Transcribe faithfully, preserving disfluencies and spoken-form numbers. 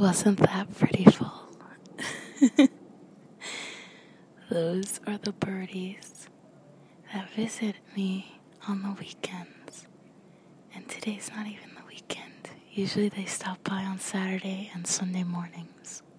Wasn't that pretty full? Those are the birdies that visit me on the weekends. And today's not even the weekend. Usually they stop by on Saturday and Sunday mornings.